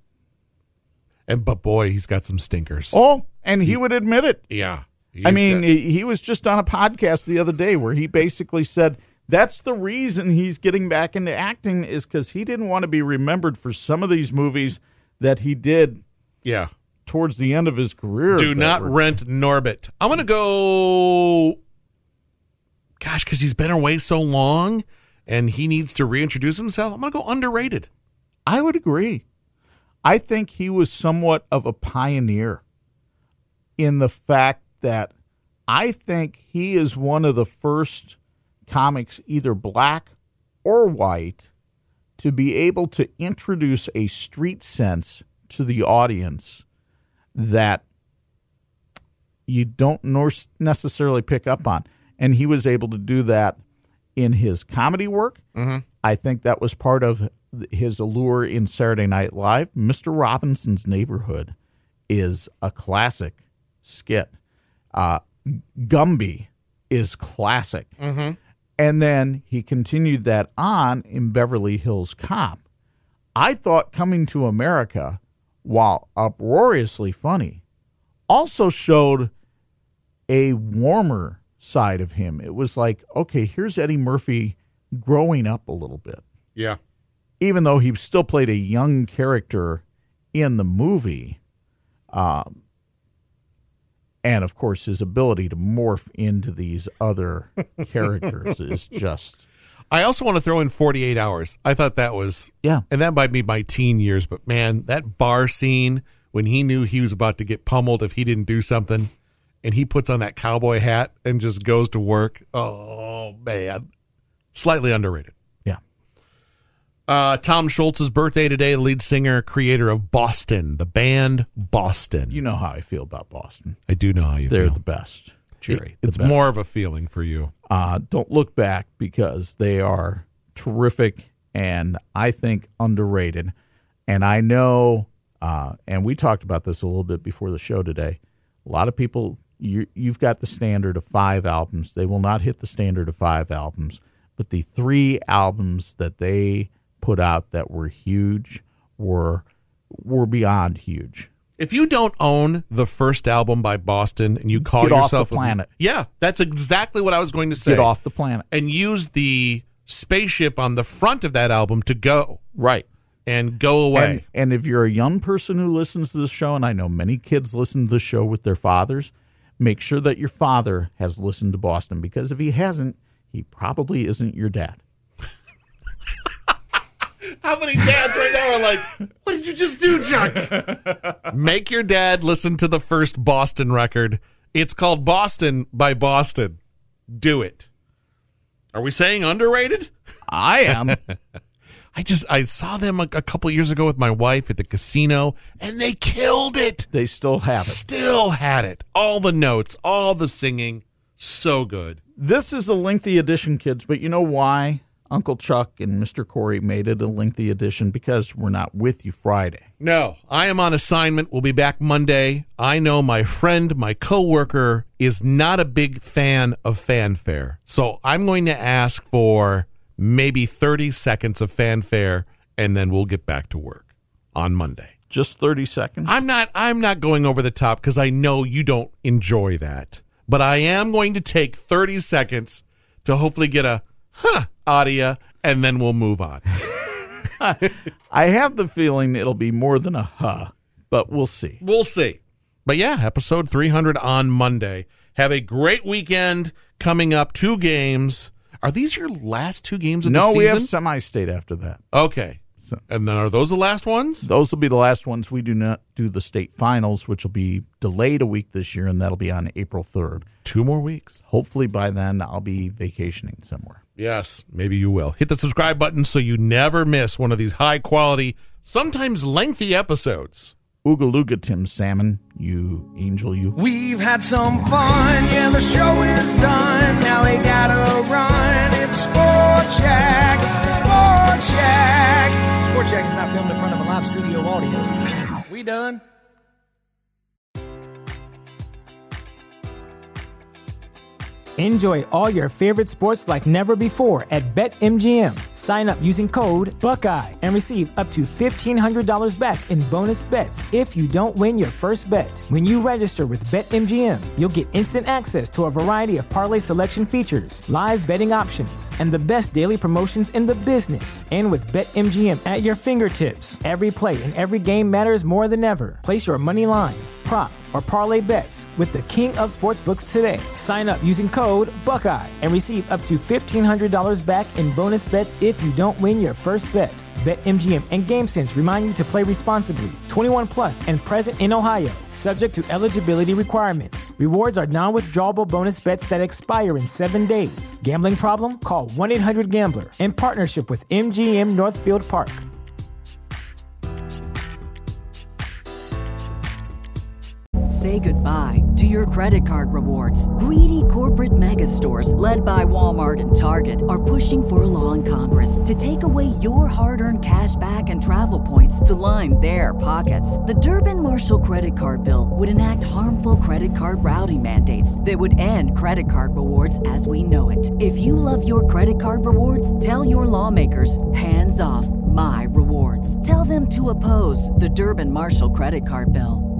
And but boy, he's got some stinkers. Oh, and he would admit it. Yeah. He's I mean, got- he he was just on a podcast the other day where he basically said that's the reason he's getting back into acting is because he didn't want to be remembered for some of these movies that he did yeah. towards the end of his career. Do that not were- rent Norbit. I'm going to go. Gosh, because he's been away so long and he needs to reintroduce himself. I'm going to go underrated. I would agree. I think he was somewhat of a pioneer in the fact that I think he is one of the first comics, either black or white, to be able to introduce a street sense to the audience that you don't nor- necessarily pick up on. And he was able to do that in his comedy work. Mm-hmm. I think that was part of his allure in Saturday Night Live. Mister Robinson's Neighborhood is a classic skit. Uh, Gumby is classic. Mm-hmm. And then he continued that on in Beverly Hills Cop. I thought Coming to America, while uproariously funny, also showed a warmer side of him. It was like, okay, here's Eddie Murphy growing up a little bit. Yeah. Even though he still played a young character in the movie. Um, and, of course, his ability to morph into these other characters is just... I also want to throw in forty-eight hours. I thought that was, Yeah. and that might be my teen years, but man, that bar scene when he knew he was about to get pummeled if he didn't do something, and he puts on that cowboy hat and just goes to work. Oh, man. Slightly underrated. Yeah. Uh, Tom Schultz's birthday today, the lead singer, creator of Boston, the band Boston. You know how I feel about Boston. I do know how you They're feel. the best, Jerry. the It's best. more of a feeling for you. Uh, don't look back because they are terrific and I think underrated. And I know, uh, and we talked about this a little bit before the show today. A lot of people, you, you've got the standard of five albums. They will not hit the standard of five albums. But the three albums that they put out that were huge were were beyond huge. If you don't own the first album by Boston and you call Get off yourself the planet. A, yeah, that's exactly what I was going to say. Get off the planet. And use the spaceship on the front of that album to go. Right. And go away. And, and if you're a young person who listens to this show, and I know many kids listen to this show with their fathers, make sure that your father has listened to Boston, because if he hasn't, he probably isn't your dad. How many dads right now are like, what did you just do, Chuck? Make your dad listen to the first Boston record. It's called Boston by Boston. Do it. Are we saying underrated? I am. I just, I saw them a, a couple years ago with my wife at the casino, and they killed it. They still have it. Still had it. All the notes, all the singing. So good. This is a lengthy edition, kids, but you know why Uncle Chuck and Mister Corey made it a lengthy edition? Because we're not with you Friday. No, I am on assignment. We'll be back Monday. I know my friend, my coworker, is not a big fan of fanfare. So I'm going to ask for maybe thirty seconds of fanfare, and then we'll get back to work on Monday. Just thirty seconds? I'm not I'm not going over the top because I know you don't enjoy that. But I am going to take thirty seconds to hopefully get a huh audio, and then we'll move on. I have the feeling it'll be more than a huh, but we'll see. We'll see. But yeah, episode three hundred on Monday. Have a great weekend coming up. Two games. Are these your last two games of no, the season? No, we have semi-state after that. Okay. So, and then are those the last ones? Those will be the last ones. We do not do the state finals, which will be delayed a week this year, and that'll be on April third. Two more weeks. Hopefully by then I'll be vacationing somewhere. Yes, maybe you will. Hit the subscribe button so you never miss one of these high-quality, sometimes lengthy episodes. Ooga Looga, Tim Salmon, you angel, you. We've had some fun, yeah, the show is done. Now we gotta run. It's Sport Shack, Sport Shack. Sport Shack is not filmed in front of a live studio audience. We done? Enjoy all your favorite sports like never before at BetMGM. Sign up using code Buckeye and receive up to fifteen hundred dollars back in bonus bets if you don't win your first bet. When you register with BetMGM, you'll get instant access to a variety of parlay selection features, live betting options, and the best daily promotions in the business. And with BetMGM at your fingertips, every play and every game matters more than ever. Place your money line, prop, or parlay bets with the king of sportsbooks today. Sign up using code Buckeye and receive up to fifteen hundred dollars back in bonus bets if you don't win your first bet. BetMGM and GameSense remind you to play responsibly. twenty-one plus and present in Ohio, subject to eligibility requirements. Rewards are non-withdrawable bonus bets that expire in seven days. Gambling problem? Call one eight hundred gambler in partnership with M G M Northfield Park. Say goodbye to your credit card rewards. Greedy corporate mega stores, led by Walmart and Target, are pushing for a law in Congress to take away your hard-earned cash back and travel points to line their pockets. The Durbin-Marshall credit card bill would enact harmful credit card routing mandates that would end credit card rewards as we know it. If you love your credit card rewards, tell your lawmakers, hands off my rewards. Tell them to oppose the Durbin-Marshall credit card bill.